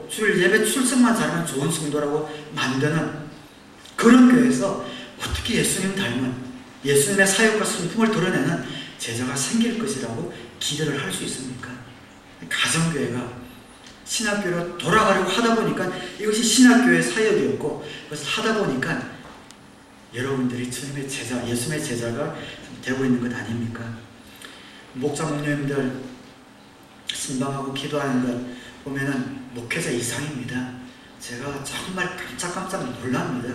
주일 예배 출석만 잘하면 좋은 성도라고 만드는 그런 교회에서 어떻게 예수님 닮은 예수님의 사역과 성품을 드러내는 제자가 생길 것이라고 기대를 할 수 있습니까? 가정교회가 신학교로 돌아가려고 하다 보니까 이것이 신학교의 사역이었고 그것을 하다 보니까 여러분들이 주님의 제자, 예수님의 제자가 되고 있는 것 아닙니까? 목자 목녀님들 신방하고 기도하는 것 보면은 목회자 이상입니다. 제가 정말 깜짝깜짝 놀랍니다.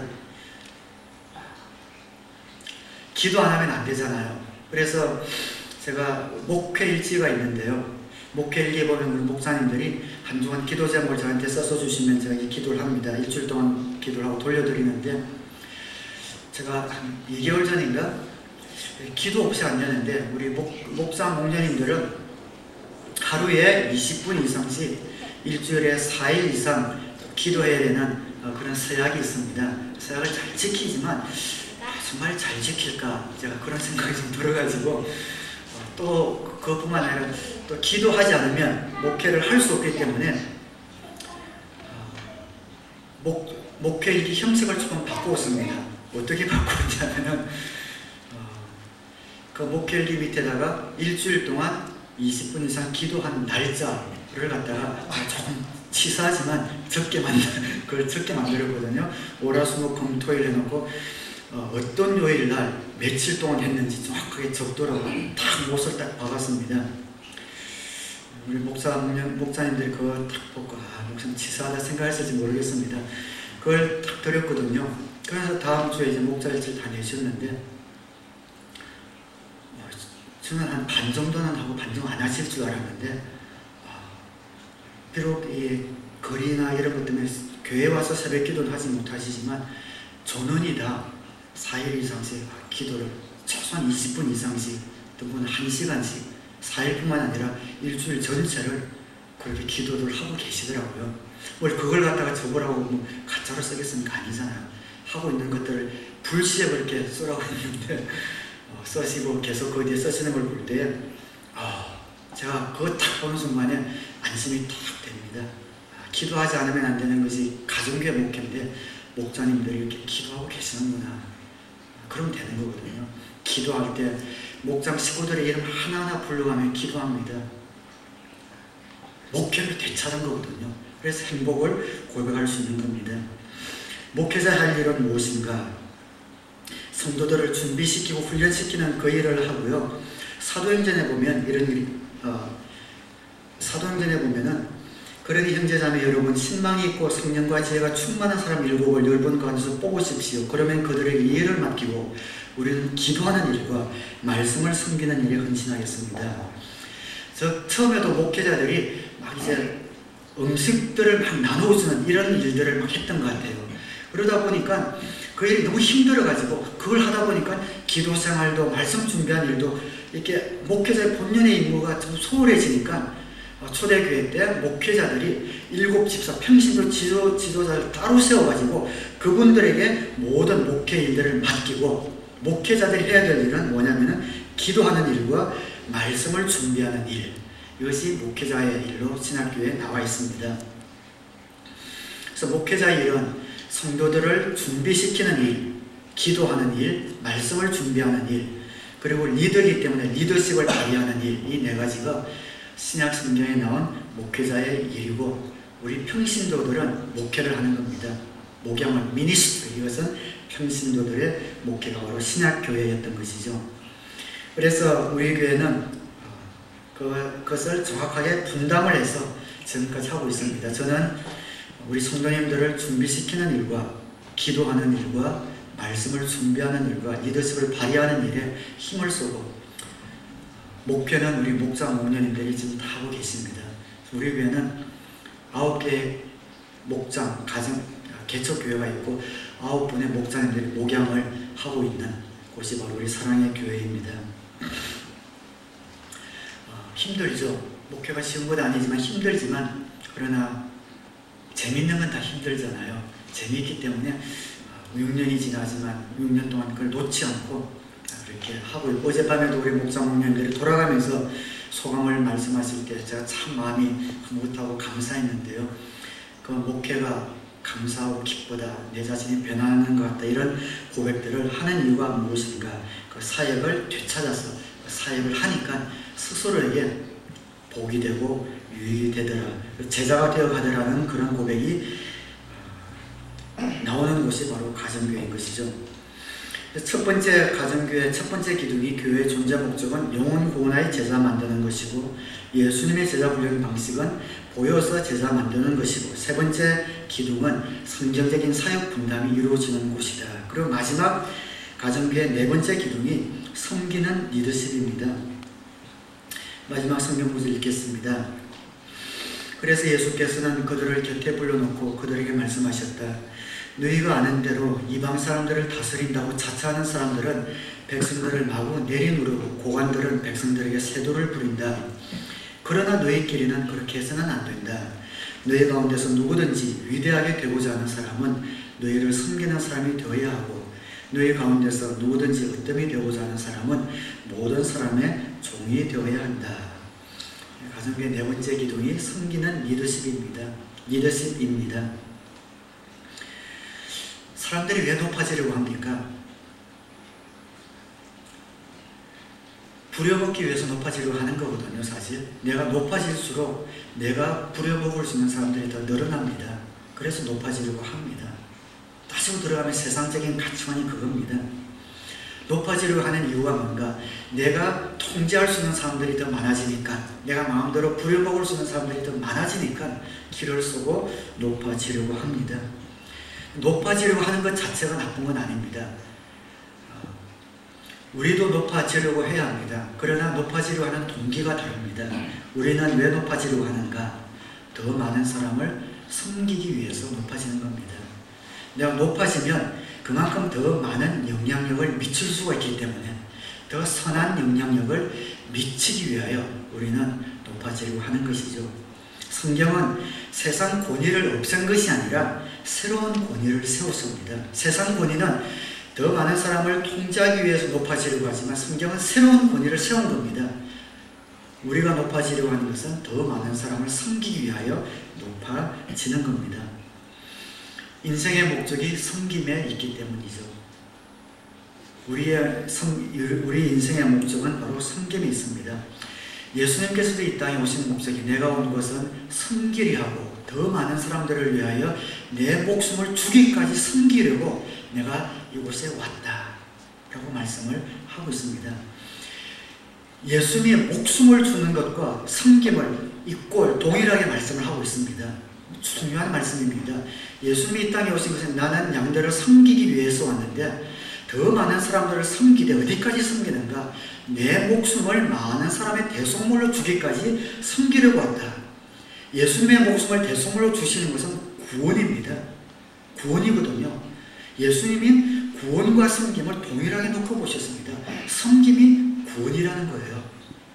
기도 안 하면 안 되잖아요. 그래서 제가 목회 일지가 있는데요. 목회 일기에 보면 우리 목사님들이 한동안 기도 제목을 저한테 써서 주시면 제가 이 기도를 합니다. 일주일 동안 기도를 하고 돌려드리는데 제가 한 2개월 전인가 기도 없이 안 되는데 우리 목사 목녀님들은 하루에 20분 이상씩 일주일에 4일 이상 기도해야 되는 그런 서약이 있습니다. 서약을 잘 지키지만 정말 잘 지킬까 제가 그런 생각이 좀 들어가지고 또 그것뿐만 아니라 또 기도하지 않으면 목회를 할 수 없기 때문에 목회일기 형식을 조금 바꾸었습니다. 어떻게 바꾸었냐면은 그 목회일기 밑에다가 일주일 동안 20분 이상 기도한 날짜를 갖다가 조금 치사하지만 그걸 적게 만들었거든요. 월화수목금토일 해놓고 어떤 요일날 며칠 동안 했는지 정확하게 적도록 딱 못을 딱 박았습니다. 우리 목사님들이 그걸 딱 보고 목사님 치사하다 생각했을지 모르겠습니다. 그걸 딱 드렸거든요. 그래서 다음 주에 이제 목자일지를 다 내셨는데 저는 한 반 정도는 하고 반 정도 안 하실 줄 알았는데 비록 이 거리나 이런 것 때문에 교회 와서 새벽 기도는 하지 못하시지만 전원이 다 4일 이상씩 기도를 최소한 20분 이상씩 또는 1시간씩 4일뿐만 아니라 일주일 전체를 그렇게 기도를 하고 계시더라고요. 뭘 그걸 갖다가 적으라고 뭐 가짜로 쓰겠습니까? 아니잖아요. 하고 있는 것들을 불시에 그렇게 쓰라고 했는데 써시고 계속 거기에 쓰시는 걸 볼 때 제가 그거 딱 보는 순간에 안심이 딱 됩니다. 기도하지 않으면 안 되는 것이 가정교회 목회인데 목자님들이 이렇게 기도하고 계시는구나. 그러면 되는 거거든요. 기도할 때 목장 식구들의 이름 하나하나 불러가며 기도합니다. 목회를 되찾은 거거든요. 그래서 행복을 고백할 수 있는 겁니다. 목회자 할 일은 무엇인가? 성도들을 준비시키고 훈련시키는 그 일을 하고요. 사도행전에 보면 이런 일이 사도행전에 보면은 그러니 형제자매 여러분 신망이 있고 성령과 지혜가 충만한 사람 7을 여러분 가운데서 뽑으십시오. 그러면 그들에게 이해를 맡기고 우리는 기도하는 일과 말씀을 섬기는 일에 헌신하겠습니다. 저 처음에도 목회자들이 막 이제 음식들을 막 나눠주는 이런 일들을 막 했던 것 같아요. 그러다 보니까 그 일이 너무 힘들어가지고 그걸 하다 보니까 기도 생활도 말씀 준비한 일도 이렇게 목회자의 본연의 임무가 좀 소홀해지니까 초대교회 때 목회자들이 7집사 평신도 지도자를 따로 세워가지고 그분들에게 모든 목회 일들을 맡기고 목회자들이 해야 될 일은 뭐냐면은 기도하는 일과 말씀을 준비하는 일, 이것이 목회자의 일로 신학교에 나와 있습니다. 그래서 목회자의 일은 성도들을 준비시키는 일, 기도하는 일, 말씀을 준비하는 일, 그리고 리더이기 때문에 리더십을 발휘하는 일, 이 4가지가 신약 성경에 나온 목회자의 일이고 우리 평신도들은 목회를 하는 겁니다. 목양을 미니스트리, 이것은 평신도들의 목회가 바로 신약교회였던 것이죠. 그래서 우리 교회는 그것을 정확하게 분담을 해서 지금까지 하고 있습니다. 저는 우리 성도님들을 준비시키는 일과 기도하는 일과 말씀을 준비하는 일과 리더십을 발휘하는 일에 힘을 쏘고 목회는 우리 목자 목녀님들이 지금 다 하고 계십니다. 우리 교회는 9개의 목장, 개척교회가 있고 9분의 목자님들이 목양을 하고 있는 곳이 바로 우리 사랑의 교회입니다. 힘들죠. 목회가 쉬운 건 아니지만 힘들지만 그러나 재밌는 건 다 힘들잖아요. 재미있기 때문에 6년이 지나지만 6년 동안 그걸 놓지 않고 그렇게 하고 있고 어젯밤에도 우리 목사 목녀님들이 돌아가면서 소감을 말씀하실 때 제가 참 마음이 흐뭇하고 감사했는데요. 그 목회가 감사하고 기쁘다, 내 자신이 변하는 것 같다, 이런 고백들을 하는 이유가 무엇인가? 그 사역을 되찾아서 그 사역을 하니까 스스로에게 복이 되고 유익이 되더라, 제자가 되어 가더라는 그런 고백이 나오는 것이 바로 가정교회인 것이죠. 첫 번째 가정교회, 첫 번째 기둥이 교회의 존재 목적은 영혼 구원하여 제자 만드는 것이고, 예수님의 제자 훈련 방식은 보여서 제자 만드는 것이고, 세 번째 기둥은 성경적인 사역 분담이 이루어지는 곳이다. 그리고 마지막 가정교회 네 번째 기둥이 섬기는 리더십입니다. 마지막 성경 구절 읽겠습니다. 그래서 예수께서는 그들을 곁에 불러놓고 그들에게 말씀하셨다. 너희가 아는 대로 이방 사람들을 다스린다고 자처하는 사람들은 백성들을 마구 내리누르고 고관들은 백성들에게 세도를 부린다. 그러나 너희끼리는 그렇게 해서는 안 된다. 너희 가운데서 누구든지 위대하게 되고자 하는 사람은 너희를 섬기는 사람이 되어야 하고, 너희 가운데서 누구든지 으뜸이 되고자 하는 사람은 모든 사람의 종이 되어야 한다. 가정교회 네 번째 기둥이 섬기는 리더십입니다. 사람들이 왜 높아지려고 합니까? 부려먹기 위해서 높아지려고 하는 거거든요. 사실 내가 높아질수록 내가 부려먹을 수 있는 사람들이 더 늘어납니다. 그래서 높아지려고 합니다. 다시 들어가면 세상적인 가치관이 그겁니다. 높아지려고 하는 이유가 뭔가? 내가 통제할 수 있는 사람들이 더 많아지니까, 내가 마음대로 부려먹을 수 있는 사람들이 더 많아지니까 길을 쓰고 높아지려고 합니다. 높아지려고 하는 것 자체가 나쁜 건 아닙니다. 우리도 높아지려고 해야 합니다. 그러나 높아지려고 하는 동기가 다릅니다. 우리는 왜 높아지려고 하는가? 더 많은 사람을 섬기기 위해서 높아지는 겁니다. 내가 높아지면 그만큼 더 많은 영향력을 미칠 수가 있기 때문에, 더 선한 영향력을 미치기 위하여 우리는 높아지려고 하는 것이죠. 성경은 세상 권위를 없앤 것이 아니라 새로운 권위를 세웠습니다. 세상 권위는 더 많은 사람을 통제하기 위해서 높아지려고 하지만, 성경은 새로운 권위를 세운 겁니다. 우리가 높아지려고 하는 것은 더 많은 사람을 섬기기 위하여 높아지는 겁니다. 인생의 목적이 섬김에 있기 때문이죠. 우리 인생의 목적은 바로 섬김에 있습니다. 예수님께서도 이 땅에 오신 목적이, 내가 온 것은 섬기려 하고 더 많은 사람들을 위하여 내 목숨을 주기까지 섬기려고 내가 이곳에 왔다 라고 말씀을 하고 있습니다. 예수님의 목숨을 주는 것과 섬김을 이꼴 동일하게 말씀을 하고 있습니다. 중요한 말씀입니다. 예수님이 이 땅에 오신 것은 나는 양들을 섬기기 위해서 왔는데, 더 많은 사람들을 섬기되 어디까지 섬기는가? 내 목숨을 많은 사람의 대속물로 주기까지 섬기려고 왔다. 예수님의 목숨을 대속물로 주시는 것은 구원입니다. 구원이거든요. 예수님이 구원과 섬김을 동일하게 놓고 보셨습니다. 섬김이 구원이라는 거예요.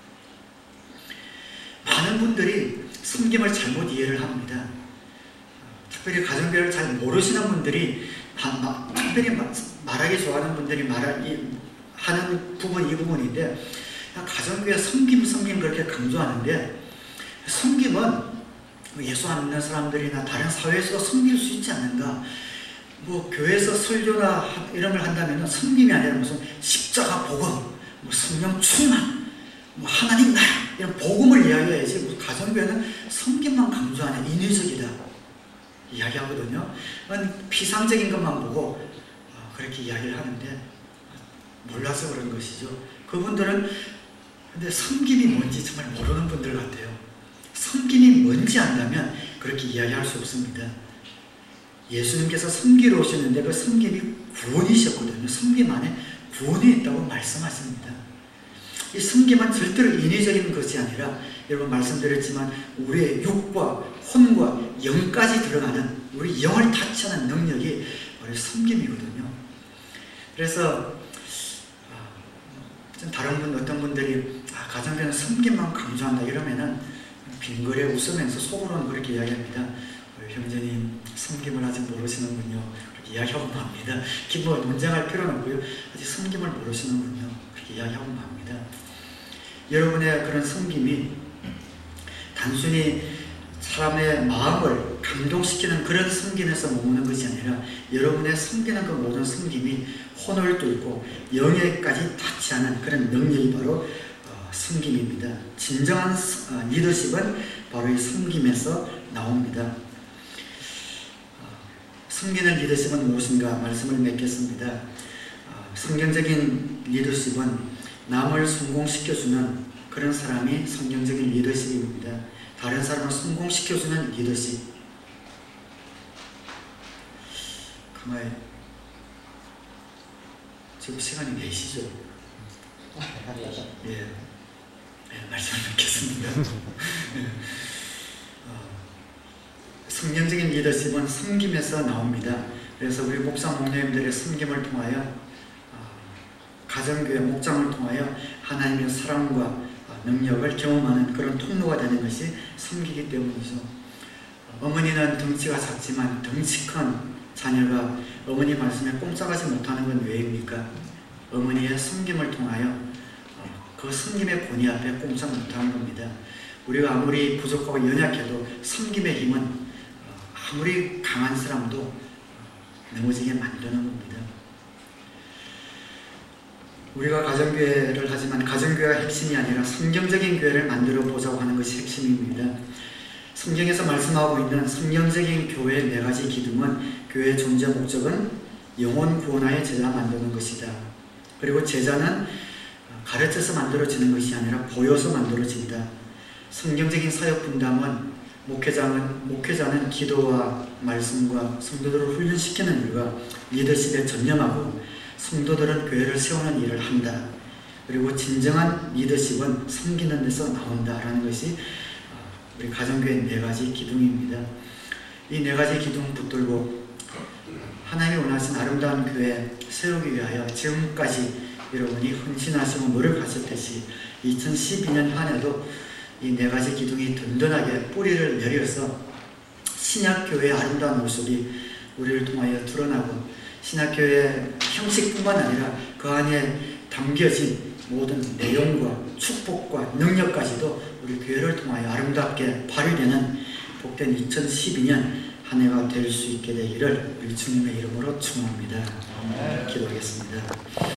많은 분들이 섬김을 잘못 이해를 합니다. 특별히 가정교회를 잘 모르시는 분들이, 특별히 말하기 좋아하는 분들이 하는 부분이 이 부분인데, 가정교회 섬김 그렇게 강조하는데, 섬김은 예수 안 믿는 사람들이나 다른 사회에서도 섬길 수 있지 않는가? 교회에서 설교나 이런 걸 한다면 섬김이 아니라 무슨 십자가 복음, 성령 충만, 하나님 나라, 이런 복음을 이야기해야지, 가정교회는 섬김만 강조하는 인위적이다 이야기하거든요. 피상적인 것만 보고 그렇게 이야기를 하는데, 몰라서 그런 것이죠. 그분들은 근데 섬김이 뭔지 정말 모르는 분들 같아요. 섬김이 뭔지 안다면 그렇게 이야기할 수 없습니다. 예수님께서 섬기러 오셨는데 그 섬김이 구원이셨거든요. 섬김 안에 구원이 있다고 말씀하십니다. 이 섬김은 절대로 인위적인 것이 아니라, 여러분 말씀드렸지만 우리의 육과 혼과 영까지 들어가는, 우리 영을 타치하는 능력이 바로 섬김이거든요. 그래서 다른 어떤 분들이 가정교회는 섬김만 강조한다 이러면은 빙그레 웃으면서 속으로는 그렇게 이야기합니다. 형제님 섬김을 아직 모르시는군요. 그렇게 이야기하고 맙니다. 논쟁할 필요는 없고요. 아직 섬김을 모르시는군요. 그렇게 이야기하고 맙니다. 여러분의 그런 섬김이 단순히 사람의 마음을 감동시키는 그런 섬김에서 머무는 것이 아니라 여러분의 섬기는 그 모든 섬김이 혼을 뚫고 영예까지 닿지 않은 그런 능력이 바로 섬김입니다. 진정한 리더십은 바로 이 섬김에서 나옵니다. 섬기는 리더십은 무엇인가 말씀을 맺겠습니다. 성경적인 리더십은 남을 성공시켜주는 그런 사람이 성경적인 리더십입니다. 다른 사람을 성공시켜주는 리더십. 그만 지금 시간이 4시죠? 예. 말씀을 맺겠습니다. 성경적인 리더십은 섬김에서 나옵니다. 그래서 우리 목사 목녀님들의 섬김을 통하여 가정교회 목장을 통하여 하나님의 사랑과 능력을 경험하는 그런 통로가 되는 것이 섬기기 때문이죠. 어머니는 덩치가 작지만 덩치 큰 자녀가 어머니 말씀에 꼼짝하지 못하는 건 왜입니까? 어머니의 섬김을 통하여 그 섬김의 권위 앞에 꼼짝 못하는 겁니다. 우리가 아무리 부족하고 연약해도 섬김의 힘은 아무리 강한 사람도 넘어지게 만드는 겁니다. 우리가 가정교회를 하지만 가정교회가 핵심이 아니라 성경적인 교회를 만들어 보자고 하는 것이 핵심입니다. 성경에서 말씀하고 있는 성경적인 교회의 4가지 기둥은 교회의 존재 목적은 영혼 구원하여 제자 만드는 것이다. 그리고 제자는 가르쳐서 만들어지는 것이 아니라 보여서 만들어진다. 성경적인 사역 분담은 목회자는 기도와 말씀과 성도들을 훈련시키는 일과 리더십에 전념하고 성도들은 교회를 세우는 일을 한다. 그리고 진정한 리더십은 섬기는 데서 나온다라는 것이 우리 가정교회 4가지 기둥입니다. 이 4가지 기둥 붙들고 하나님이 원하신 아름다운 교회 세우기 위하여 지금까지 여러분이 헌신하시고 노력하셨듯이 2012년 한 해도 이 4가지 기둥이 든든하게 뿌리를 내려서 신약교회의 아름다운 모습이 우리를 통하여 드러나고 신약교회의 형식뿐만 아니라 그 안에 담겨진 모든 내용과 축복과 능력까지도 우리 교회를 통하여 아름답게 발휘되는 복된 2012년 한 해가 될 수 있게 되기를 우리 주님의 이름으로 축원합니다. 기도하겠습니다.